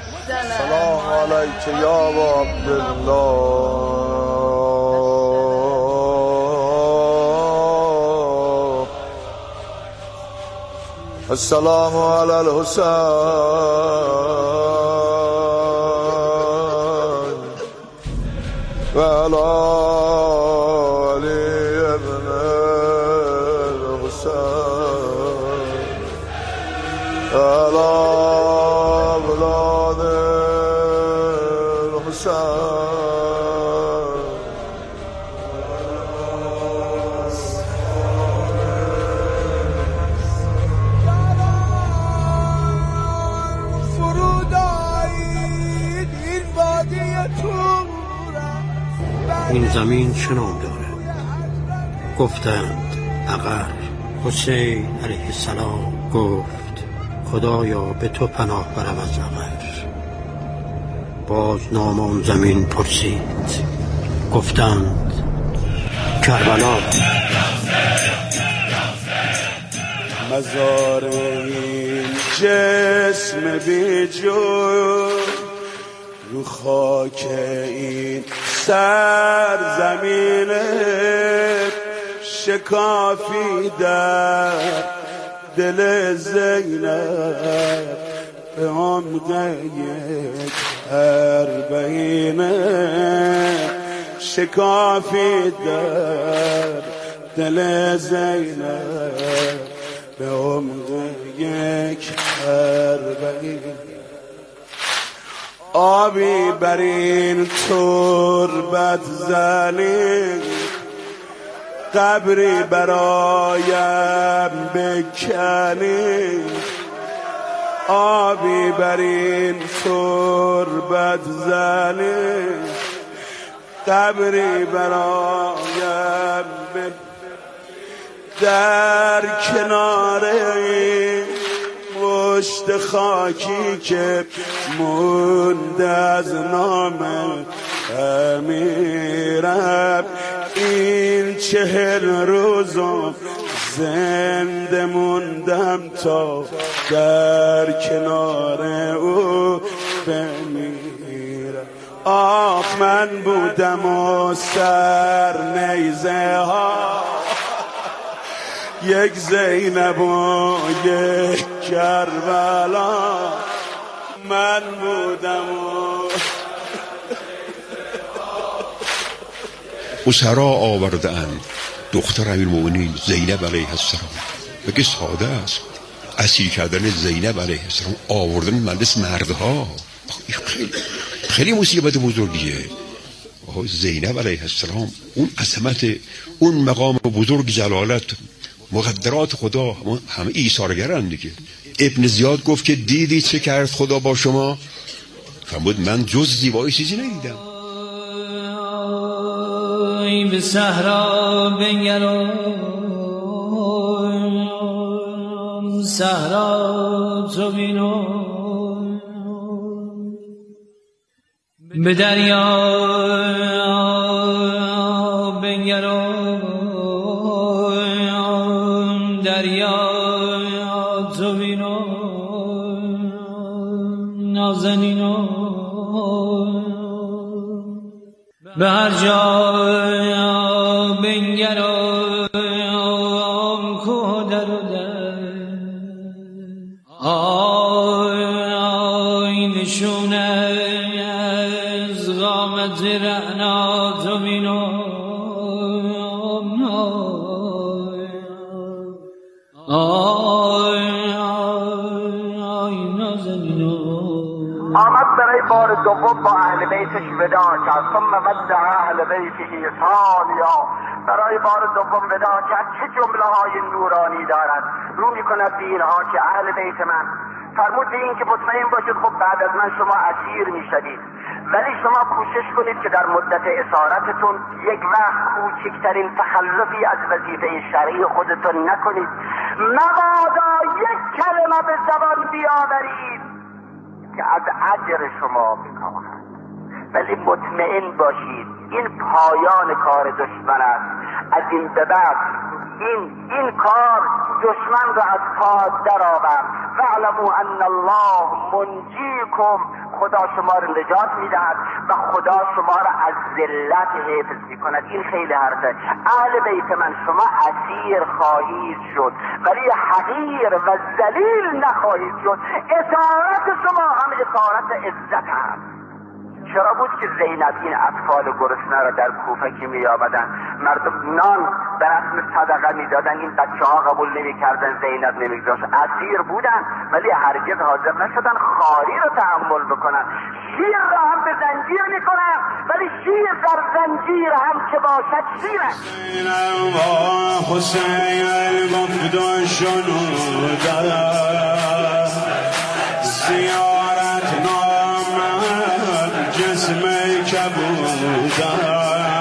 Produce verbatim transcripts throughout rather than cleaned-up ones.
سلام علیک یا عبدالله السلام علی الحسین و علی علی ابن الحسین و علی اولاد الحسین. این زمین چه نام داره؟ گفتند عقر. حسین علیه السلام گفت خدایا به تو پناه برم از عقر. باز نام آن زمین پرسید، گفتند کربلا. مزار این جسم بی جو رو خاک این سرزمین شکافی در دل زینب به عمق یک اربعین شکافی در دل زینب به عمق یک اربعین. آبی بر این تربت زنی قبری برایم بکنی. آبی بر این تربت زنی قبری برایم بکنی. در کنار این مشت خاکی که مونده از نام امیرم این چهل روزم زنده موندم تا در کنار او بمیرم. آخ من بودم و سر نیزه ها یک زینب و یک کربلا. من بودم و اسرا آورده اند دختر امیرالمؤمنین زینب علیه السلام. بگه ساده است اسیر کردن زینب علیه السلام، آوردن مجلس مردها. خیلی خیلی مصیبت بزرگیه. زینب علیه السلام اون عظمت، اون مقام بزرگ جلالت، مقدرات خدا همه ایثارگرند دیگه. ابن زیاد گفت که دیدی چه کرد خدا با شما؟ فرمود من جز زیبایی چیزی ندیدم. به صحرا بنگرم، صحرا تو بینم، به دریا بنگرم، دریا تو بینم، نازنینم، به هر جا بنگرم کودر و در آینشونه از قامت رعنا تو بینم. آمد برای بار دوم با اهل بیتش وداع کرد. ثم ودع اهل بیته سالیا، برای بار دوم وداع کرد. چه جمله های نورانی دارد. رو میکند به اینها که اهل بیت من، فرمود به این که مطمئن باشید خب بعد از من شما اسیر میشدید، ولی شما کوشش کنید که در مدت اسارتتون یک وقت کوچکترین تخلفی از وظیفه شرعی خودتون نکنید. مبادا یک کلمه به زبان بیاورید که از اجر شما بکاهد، ولی مطمئن باشید این پایان کار دشمن است. از این به بعد این این کار دشمن را از پا در آورد. واعلموا ان الله منجیکم خدا شما رو نجات میدهد و خدا شما را از ذلت حفظ میکند. این خیلی حرفه. اهل بیت من شما اسیر خواهید شد ولی حقیر و ذلیل نخواهید شد. اطاعت شما هم اطاعت عزت است. چرا بود که زینب این اطفال گرسنه را در کوفه که می آمدن مردم نان به رسم صدقه می دادن، این بچه ها قبول نمی کردن، زینب نمی گذاشت. اسیر بودن ولی هرگز حاضر نشدن خاری رو تحمل بکنن. شیر را هم به زنجیر می کنن ولی شیر در زنجیر هم که باشد شیر است. زینب و حسین گفت و شنودن زیارت نامد جسم کبودن،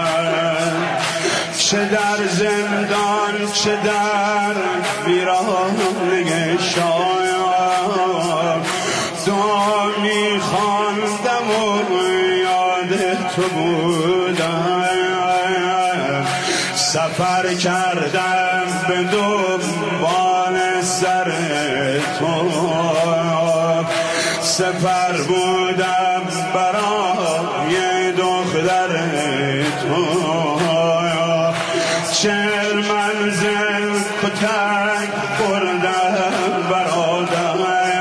چه در زندان چه در ویرانه شایان دعا می خواندم و یاد تو بودم. سفر کردم به دنبال سر تو، سفر بودم برای دختر تو، چهل منزل کتک بردم برادر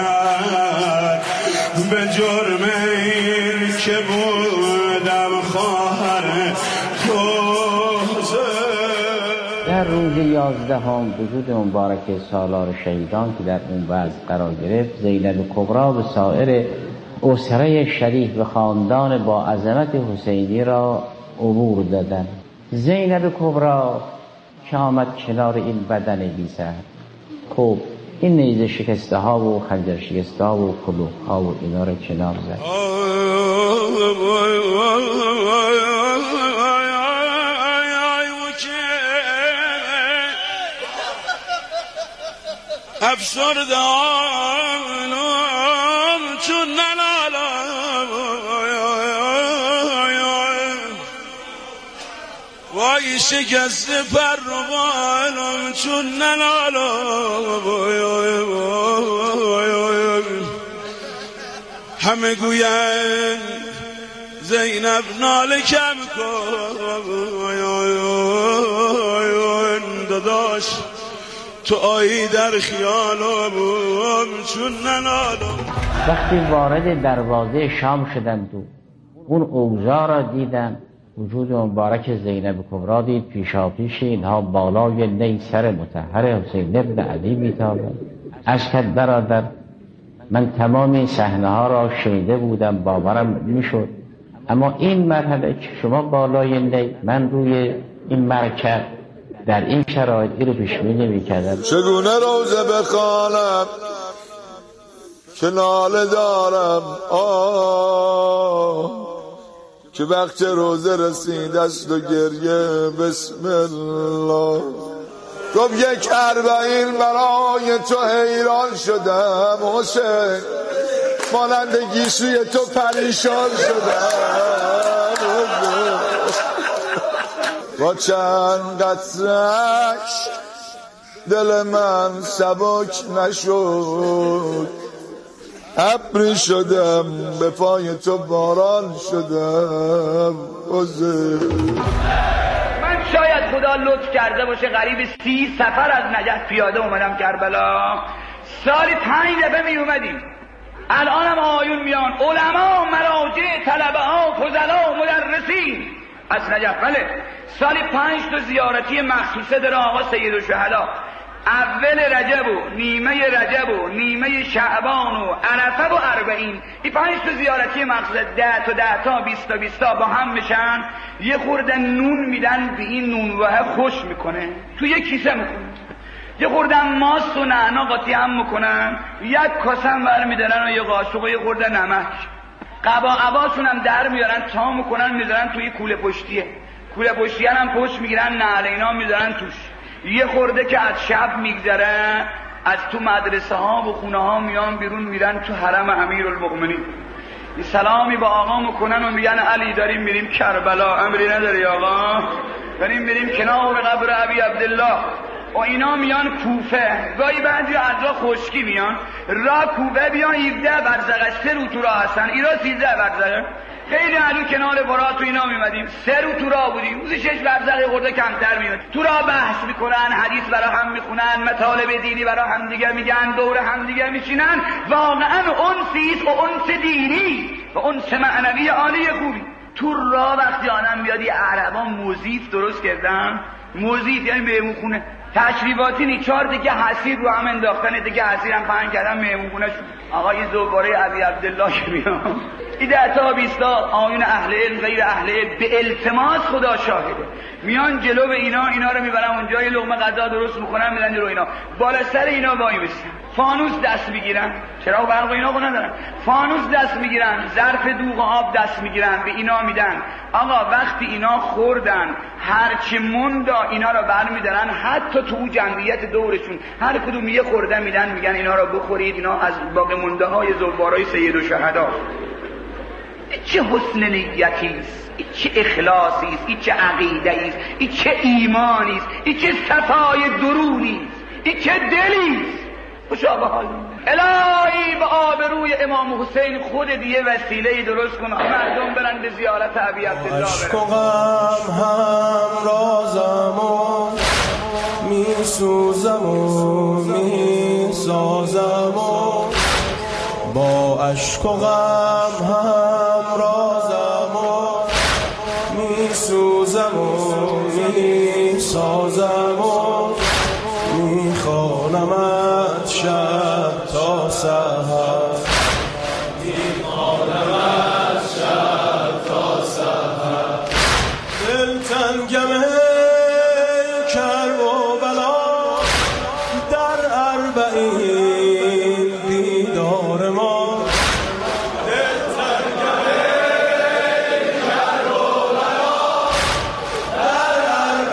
به جرم این که بودم خواهر تو. در روز یازدهم وجود مبارک سالار شهیدان که در اون وضع قرار گرفت، زینب کبری و سایر اسره شریف و خاندان با عظمت حسینی را عبور دادند. زینب کبری که آمد کنار این بدن بی زهر، خب این نیزه شکسته ها و خنجر شکسته ها و کلوخ ها و اینا را کنار زد. افسردم چون نلالم وای شکست پر رو بالم چون نلالم. همه گوین زینب ناله کم کن داداش تو آیی در خیالم چون ننالم. وقتی وارد دروازه شام شدند و اون اوضاع را دیدن، وجود مبارک زینب کبری دید، پیشاپیش اینها بالای نی سر مطهر حسین ابن علی میتابند. از کد برادر من تمام این صحنه ها را شنیده بودم، باورم میشد، اما این مرحله که شما بالای نی، من روی این مرکب در این شرایط این رو پیش‌بینی نمی‌کردم. چگونه روزه بخوانم که ناله دارم آه که وقت روزه رسید است و گریه بسم الله. گفت یک اربعین برای تو حیران شدم حسین، مانند گیسوی تو پریشان شدم با چند قطره‌اش دل من سبک نشد، ابری شدم به پای تو باران شدم. من شاید خدا لطف کرده باشه قریب سی سفر از نجف پیاده اومدم کربلا، سالی پنج دفعه می اومدیم. الانم آیون میان، علما، مراجع، طلبه ها، فضلا، مدرسین از نجف. بله سالی پنج تا زیارتی مخصوصه داره آقا سید الشهدا، اول رجب و نیمه رجب و نیمه شعبان و عرفه و اربعین. این پنج تا زیارتی مخصوصه، ده تا ده تا بیست تا بیست تا با هم میشن، یه خورده نون میدن به این نونواه خوش میکنه، تو یک کیسه میکنه، یه خورده ماست و نعنا قاطی هم میکنن، یک کاسه هم برمیدارن و یه قاشق و یه خورده نمک، قبا عباشون هم در میارن تا میکنن میذارن توی کوله پشتیه، کوله پشتیه هم پشت میگیرن، نعل اینا میذارن توش. یه خورده که از شب میگذره از تو مدرسه ها و خونه ها میان بیرون، میرن تو حرم امیرالمؤمنین، یه سلامی با آقا میکنن و میگن علی داریم میریم کربلا. امری نداری آقا؟ داریم میریم کنار قبر ابی عبدالله. و اینا میان کوفه، گاهی بعضی از راه خشکی میان را کوفه بیان هفده برزقه، سه رو تو راه هستن، ایرا سیزده برزقه. خیلی علو کنار فرات تو اینا میمدیم، سه رو تو راه بودیم، روزی شش برزقه خورده کمتر میاد. تو راه بحث میکنن، حدیث برا هم میخونن، مطالب دینی برا هم دیگه میگن، دور هم دیگه میشینن. واقعا انسیست و انس دینی و انس معنوی عالی خوبی. تو راه وقتی آدم میاد یه عربان موزیف درست کردن، موزیف یعنی مهمون خونه تشریفاتی نی، چهار دیگه حسیر رو هم انداختن، دیگه حسیر هم پهن کردن مهمون خونه شد. آقای زوباره ابی عبدالله که میام ایده تا بیستا آیون اهل علم غیر اهل علم به التماس خدا شاهده میان جلو به اینا، اینا رو میبرن اونجا یه لقمه غذا درست میکنن میدن جلو اینا، بالا سر اینا وای میسن، فانوس دست میگیرن، چراغ برق و اینا کو ندارن، فانوس دست میگیرن، ظرف دوغ آب دست میگیرن به اینا میدن. آقا وقتی اینا خوردن هرچی موندا اینا رو برمیدارن، حتی تو جمعیت دورشون هر کدوم یه خورده میدن، میگن اینا رو بخورید، اینا از باقی مونده های زوارای سید الشهدا. چه حسن نیتی است، چه اخلاصی است، چه عقیده است، چه ایمانی است، چه صفای درونی است، چه دلی است. خوشا به حال الهی به آبروی امام حسین خود دیگه وسیله درست کن مردم برن به زیارت ابی عبدالله برن. عشق و غم هم رازم و می سوزم و می سازم و با عشق و غم هم رازم و می سوزم و می سازم و می خوانمت شب تا سحر، می خوانمت شب تا سحر. دل تنگم کرب و بلا در اربعین دیدار ما، دل تنگم کرب و بلا در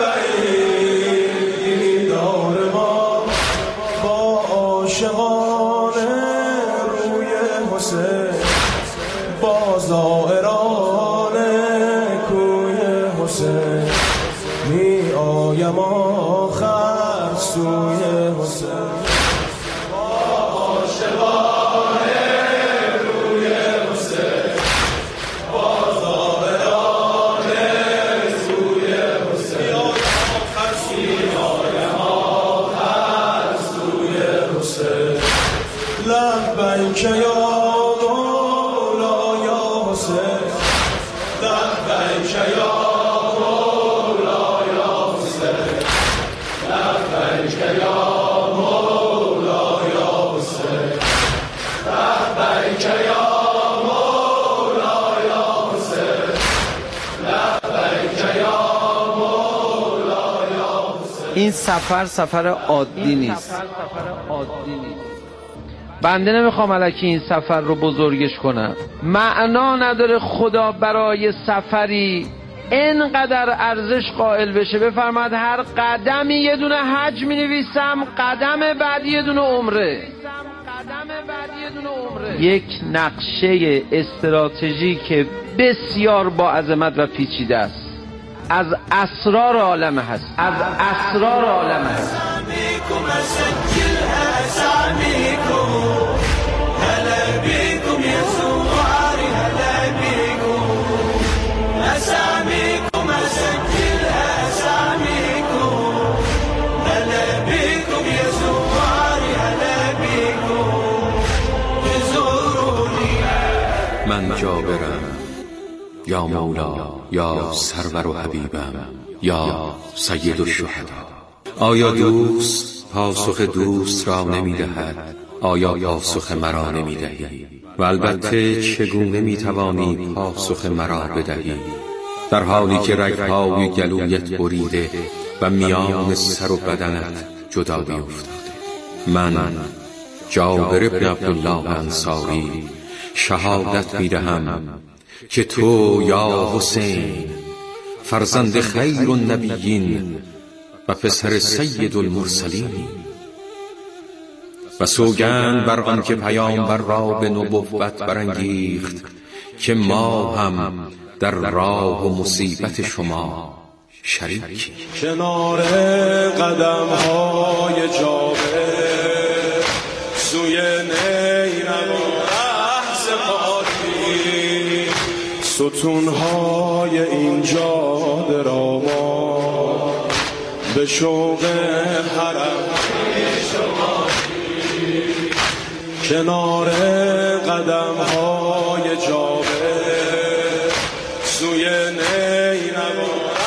اربعین دیدار ما. با عاشقان روی حسین، با زائران کوی حسین، می آیم آخر سوی حسین. با عاشقان روی حسین، با زائران کوی حسین، می آیم آخر سوی حسین. لبیک یا مولا یا حسین، لبیک یا مولا یا حسین، لبیک یا مولا یا حسین، لبیک یا مولا یا حسین، لبیک یا مولا یا حسین. این سفر سفر عادی نیست. بنده نمیخوام الکی این سفر رو بزرگش کنم. معنا نداره خدا برای سفری اینقدر ارزش قائل بشه بفرماد هر قدمی یه دونه حج می نویسم، قدم بعدی یه دونه عمره. یک نقشه استراتژیک بسیار با عظمت و پیچیده است، از اسرار عالم هست، از اسرار عالم هست. من جابرم یا مولا یا سرور و حبیبم یا سید الشهدا. آیا دوست پاسخ دوست را نمی دهد؟ آیا پاسخ مرا نمی دهی؟ و البته چگونه می توانی پاسخ مرا بدهی در حالی که رگ‌های گلویت بریده و میان سر و بدنت جدا بیفتاده؟ من جابر ابن عبدالله انصاری شهادت می دهم که تو یا حسین فرزند خیر النبیین و پسر سید المرسلین و سوگند بر آن که پیامبر را به نبوت برانگیخت که ما هم در راه و مصیبت شما شریکی. کنار قدم های جابر سوی نیرم رهز پاکی ستون های اینجا دراما به شوق حرم کنار قدم های جابر سوی نیرم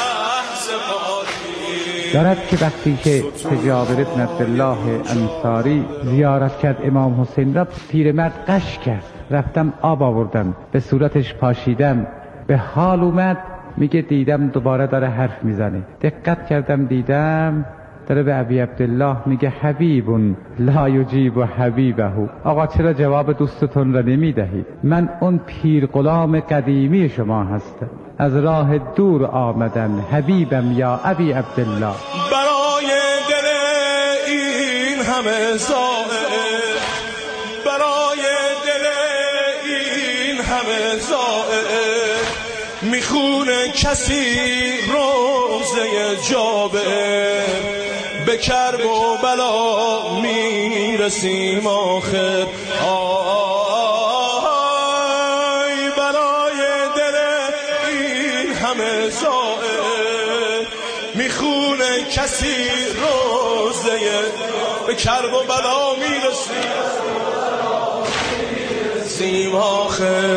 دارد که وقتی که جابر ابن عبدالله انصاری زیارت کرد امام حسین را، پیرمرد قش کرد. رفتم آب آوردم، به صورتش پاشیدم، به حال اومد. میگه دیدم دوباره داره حرف میزنه. دقت کردم دیدم داره به ابی عبدالله میگه حبیبون لا یجیب حبیبه. آقا چرا جواب دوستتون را نمیدهید؟ من اون پیر غلام قدیمی شما هستم، از راه دور آمدن، حبیبم یا ابی عبدالله. برای دل این همه زائر، برای دل این همه زائر میخونه کسی روزه جابر. به کرب و بلا میرسیم آخر. آی برای دل این همه زائر میخونه کسی روزه. به کرب و بلا میرسیم آخر.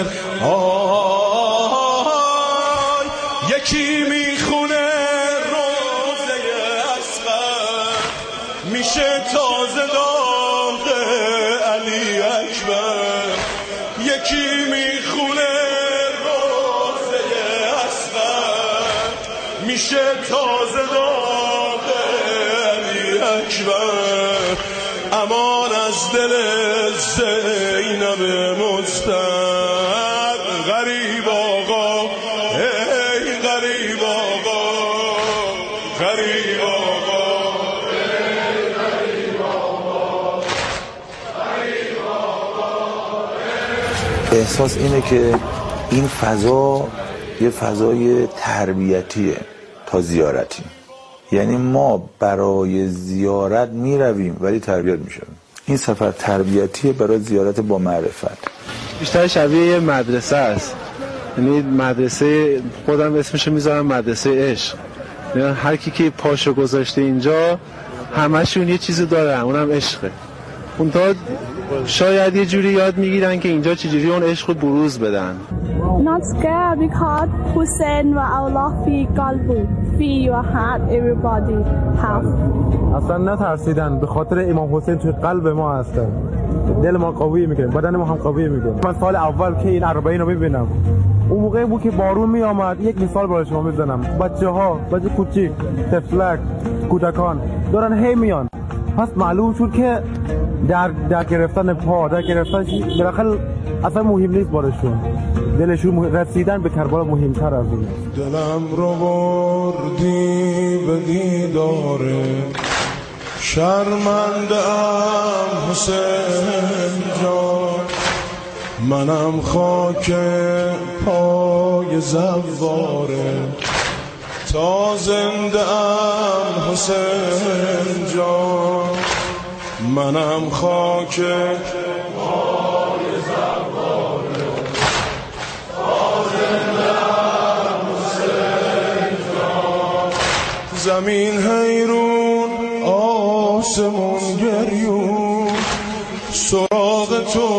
آی یکی میخونه روزه اصغر میشه تازه داغ علی اکبر. یکی میخونه روزه اصغر میشه تازه داغ علی اکبر. امان از دل زینب مجتر. غریب آقا ای غریب آقا، غریب آقا ای غریب آقا، غریب آقا. احساس اینه که این فضا یه فضای تربیتیه تا زیارتی. یعنی ما برای زیارت می رویم ولی تربیت می شویم. این سفر تربیتیه برای زیارت با معرفت. بیشتر شبیه یه مدرسه است. یعنی مدرسه، خودم اسمشو میذارم مدرسه عشق. یعنی هر کی که پاشو گذاشته اینجا همشون یه چیزی دارن، اونم عشقه. اون تا شاید یه جوری یاد میگیرن که اینجا چجوری اون عشق رو بروز بدن. Not scared because Hussein و Allah فی قلبو فی your heart everybody have. اصلا نترسیدن، به خاطر امام حسین توی قلب ما هستن. دل ما قوی میکنه، بدن ما هم قوی میکنه. من سال اول که این اربعین رو میبینم، اون موقعی بود که بارون میامد. یک مثال برای شما میزنم، بچه ها، بچه کوچیک، طفلک، کودکان دارن هی میان. پس معلوم شد که در در گرفتن پا، در گرفتن بالاخره اصلا مهم نیست براشون. دلشون رسیدن به کربلا مهمتر از اون. دلم رو بردی به دیداره، شرمنده‌ام حسین جان. منم خاک پای زواره، تا زنده‌ام حسین جان. منم خاک پای زواره، تا زنده‌ام حسین جان. زمین حیرون آسمون گریون، سراغ تو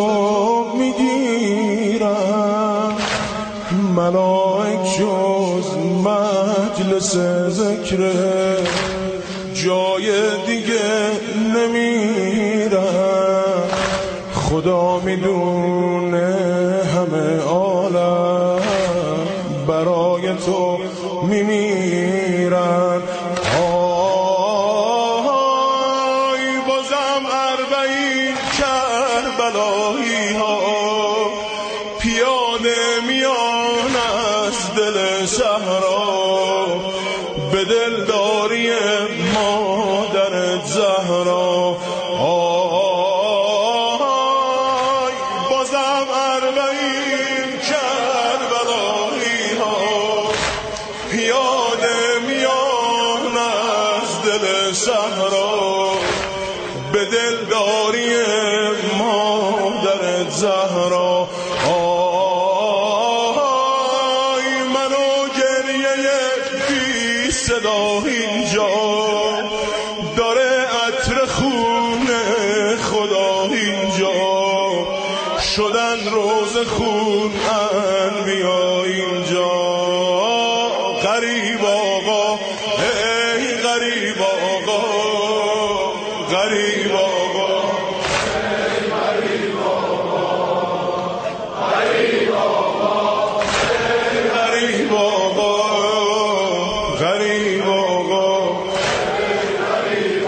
میگیرم. ملائک جز مجلس ذکره جای دیگه نمیرم. خدا میدونه همه عالم برای تو میمیرن. آی بازم اربعین کربلایی ها پیاده میان از دل صحرا، به دلداری مادر زهرا. آی بازم اربعین کربلایی ها پیاده میان صدا اینجا داره عطر خونه خدا اینجا شدن روز خون انبیا اینجا غریب آقا ای غریب آقا غریب آقا غریب آقا غریب آقا غریب آقا غریب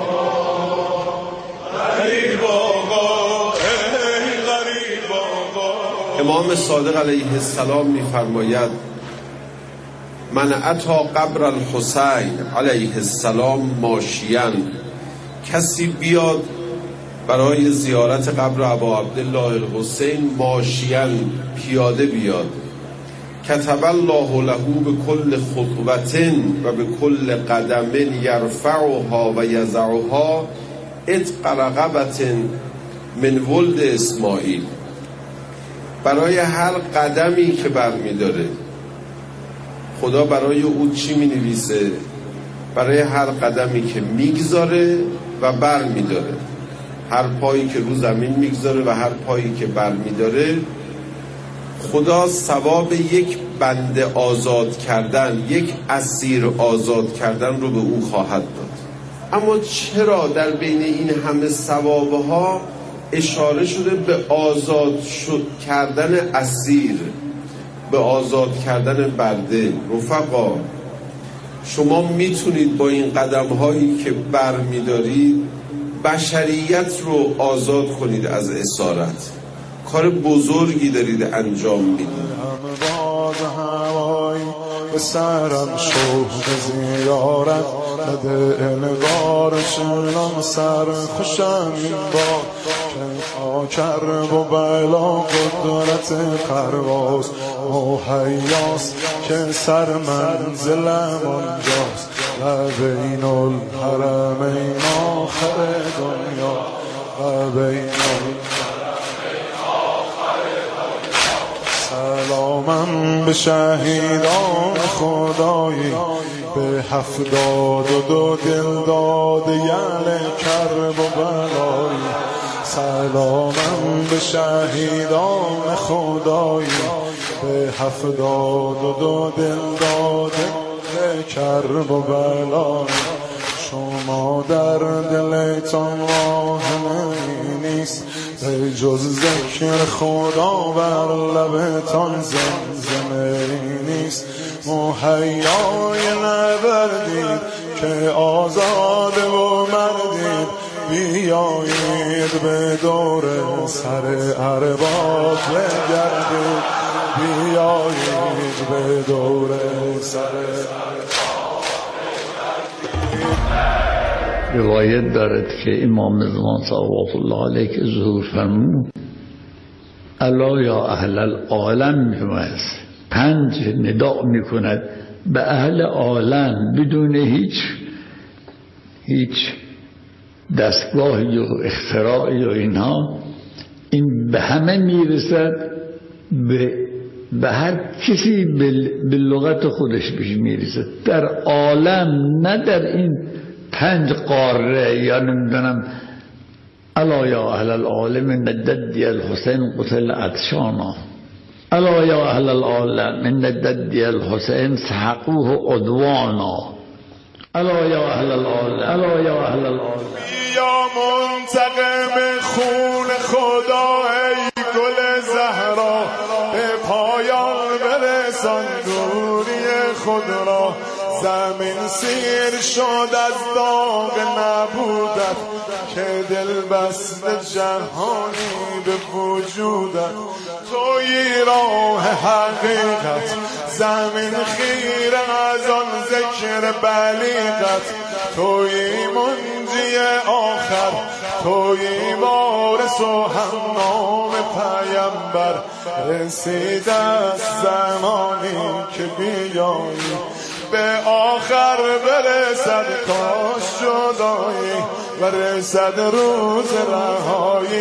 آقا ای غریب آقا. امام صادق علیه السلام می‌فرماید من اتی قبر الحسین علیه السلام ماشیاً، کسی بیاد برای زیارت قبر ابا عبدالله الحسین ماشیاً پیاده بیاد، کتب الله له بكل خطوة و بكل قدم یرفعها و یضعها عتق رقبة من ولد اسماعیل. برای هر قدمی که برمیداره خدا برای او چی می نویسه؟ برای هر قدمی که میگذاره و بر میداره، هر پایی که رو زمین میگذاره و هر پایی که بر میداره، خدا ثواب یک بنده آزاد کردن، یک اسیر آزاد کردن رو به او خواهد داد. اما چرا در بین این همه ثوابها اشاره شده به آزاد شد کردن اسیر، به آزاد کردن بنده؟ رفقا، شما میتونید با این قدم هایی که بر میدارید بشریت رو آزاد کنید از اسارت. کار بزرگی دارید انجام میدید. به سرم شوق زیارت بده انگار شنم سر خوشم این با که کرب و بلا قدرت پرواز مهیاست که سر منزلم آنجاست و بین الحرمین آخر دنیا و بین سلامم به شهیدان خدایی به هفتاد و دو دل داده یل کرب و بلایی. سلامم به شهیدان خدایی به هفتاد و دو دل داده یل کرب و بلایی. شما در دلتان واهمه نیست به جز ذکر خدا بر لبتان زمزمه نیست. مهیای نبردید که آزاده و مردید بیایید به دور سر ارباب بگردید بیایید به دور سر روایت دارد که امام زمان صلوات الله علیه که ظهور فرمود الا یا اهل العالم میفرماید، پنج نداء میکند به اهل عالم بدون هیچ هیچ دستگاهی و اختراعی و اینها. این به همه میرسد، به به هر کسی به لغت خودش بهش میرسد در عالم، نه در این پنج قاره یا نمیدونم. الا یا اهل العالم نددی الحسین قتل عطشانا، الا یا اهل العالم نددی الحسین سحقوه عدوانا، الا یا اهل العالم الا یا اهل العالم. یا منتقم خون خدا ای گل زهرا به پایان برسان دوری خود را. زمین سیر شد از داغ نبودت که دل بست جهانی به وجودت. توی راه حقیقت زمین خیر از آن ذکر بلیغت. توی منجی آخر توی وارث و همنام پیامبر. رسیده است زمانی که بیایی به آخر برسد کاش جدایی و رسد روز رهایی.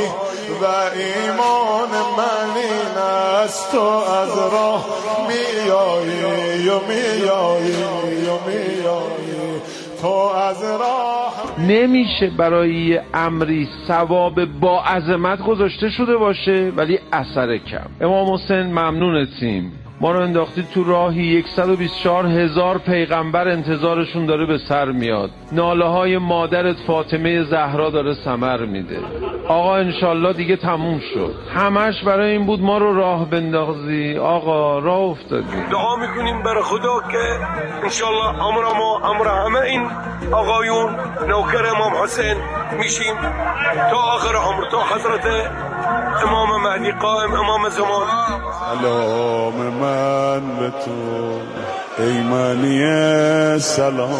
و ایمان من این است، تو از راه میایی و میایی و میایی، تو از راه. نمیشه برای امری ثواب با عظمت گذاشته شده باشه ولی اثر کم. امام حسین ممنونتیم، ما رو انداختید تو راهی صد و بیست و چهار هزار پیغمبر انتظارشون داره به سر میاد. ناله های مادرت فاطمه زهرا داره ثمر میده. آقا انشالله دیگه تموم شد. همش برای این بود ما رو راه بندازی. آقا راه افتادی. دعا میکنیم برای خدا که انشالله امر ما امر همه این آقایون نوکر امام حسین میشیم تا آخر عمر، تا حضرت امام مهدی قائم امام زمان. سلام من به تو ای منی سلام،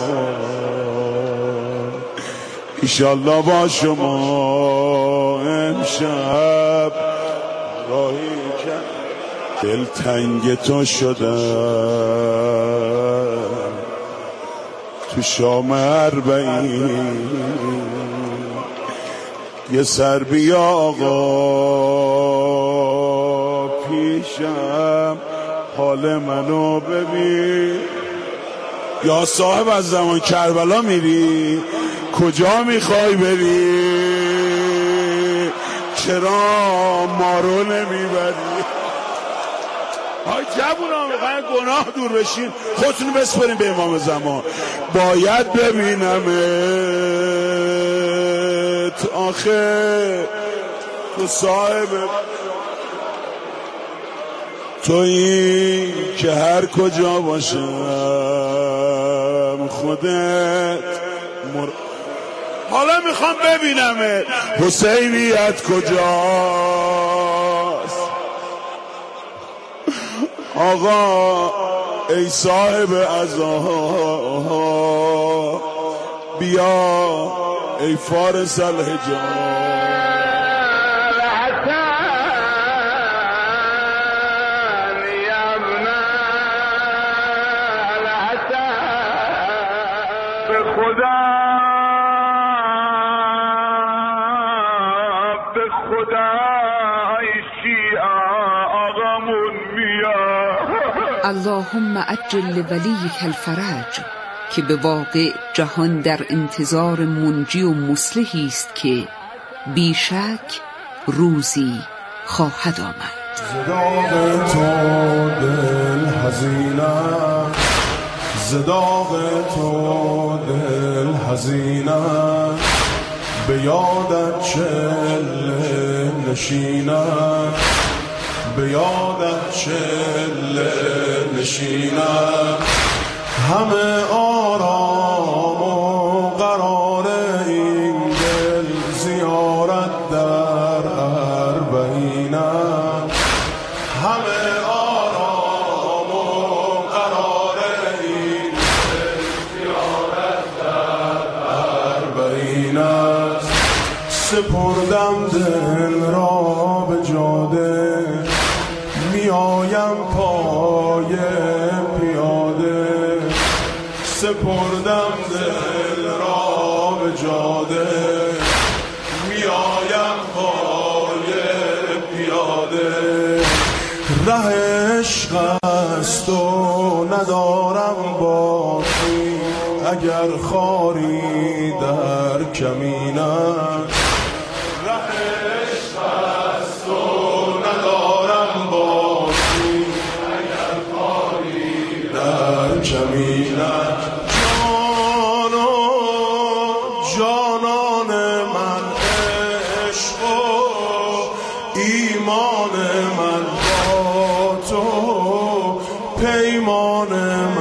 ایشالله با شما امشب راهی کرد، دل تنگ تو شدم تو شام اربعین، یه سر بیا آقا پیشم حال منو ببین. یا صاحب از زمان کربلا میری کجا میخوای بری، چرا ما رو نمیبری؟ های جوونا میخواین گناه دور بشین خودتونو بسپرین به امام زمان. باید ببینمت آخه تو صاحب تویی که هر کجا باشم خودت مر... حالا میخوام ببینمت حسینیت کجاست. آقا ای صاحب عزا بیا ای فارس الحجاز. اللهم عجل لولیک الفرج، که به واقع جهان در انتظار منجی و مصلحی است که بیشک روزی خواهد آمد. زداغ تو دل حزینم، زداغ تو دل حزینم، به یادت چله نشینم، به یادت چله نشینم، همه آرام و قرار این دل زیارت در اربعینم، همه آرام و قرار این دل زیارت در اربعینم. سپردم دل را به جاده، میایم پای پیاده، سپردم دل را به جاده، میایم پای پیاده. ره عشق است و ندارم باقی، اگر خاری در کمینم. جانان من عشق و ایمان من با تو، پیمان من